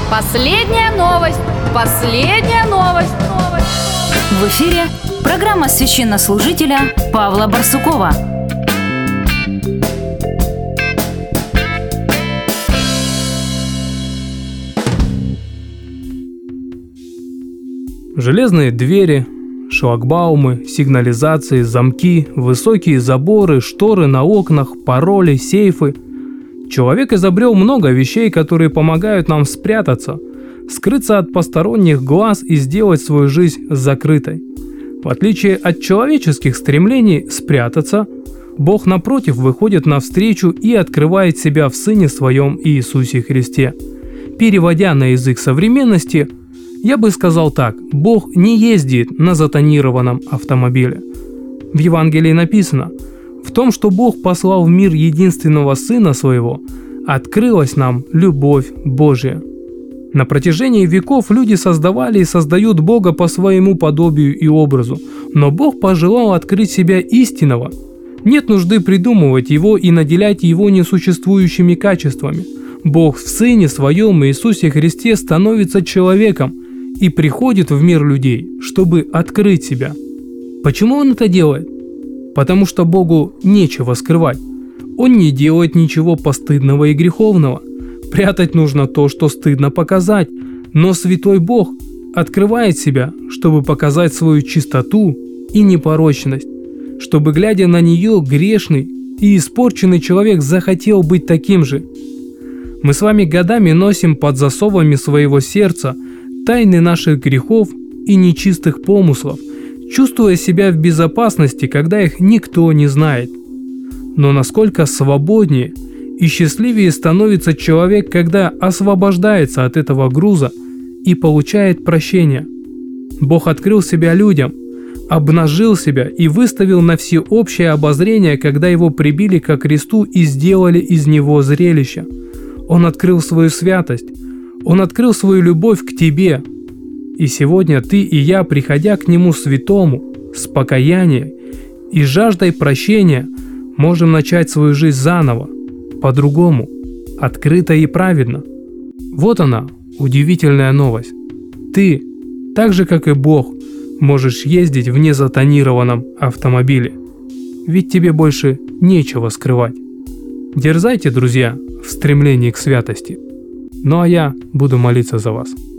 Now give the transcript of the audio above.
Последняя новость! Последняя новость! В эфире программа священнослужителя Павла Барсукова. Железные двери, шлагбаумы, сигнализации, замки, высокие заборы, шторы на окнах, пароли, сейфы. Человек изобрел много вещей, которые помогают нам спрятаться, скрыться от посторонних глаз и сделать свою жизнь закрытой. В отличие от человеческих стремлений спрятаться, Бог напротив выходит навстречу и открывает себя в Сыне Своем Иисусе Христе. Переводя на язык современности, я бы сказал так: Бог не ездит на затонированном автомобиле. В Евангелии написано: в том, что Бог послал в мир единственного Сына Своего, открылась нам любовь Божия. На протяжении веков люди создавали и создают Бога по своему подобию и образу, но Бог пожелал открыть себя истинного. Нет нужды придумывать Его и наделять Его несуществующими качествами. Бог в Сыне Своем Иисусе Христе становится человеком и приходит в мир людей, чтобы открыть себя. Почему Он это делает? Потому что Богу нечего скрывать. Он не делает ничего постыдного и греховного. Прятать нужно то, что стыдно показать. Но святой Бог открывает себя, чтобы показать свою чистоту и непорочность, чтобы, глядя на нее, грешный и испорченный человек захотел быть таким же. Мы с вами годами носим под засовами своего сердца тайны наших грехов и нечистых помыслов, чувствуя себя в безопасности, когда их никто не знает. Но насколько свободнее и счастливее становится человек, когда освобождается от этого груза и получает прощение. Бог открыл себя людям, обнажил себя и выставил на всеобщее обозрение, когда его прибили ко кресту и сделали из него зрелище. Он открыл свою святость, Он открыл свою любовь к тебе. И сегодня ты и я, приходя к Нему святому, с покаянием и жаждой прощения, можем начать свою жизнь заново, по-другому, открыто и праведно. Вот она, удивительная новость. Ты, так же как и Бог, можешь ездить в незатонированном автомобиле. Ведь тебе больше нечего скрывать. Дерзайте, друзья, в стремлении к святости. Ну а я буду молиться за вас.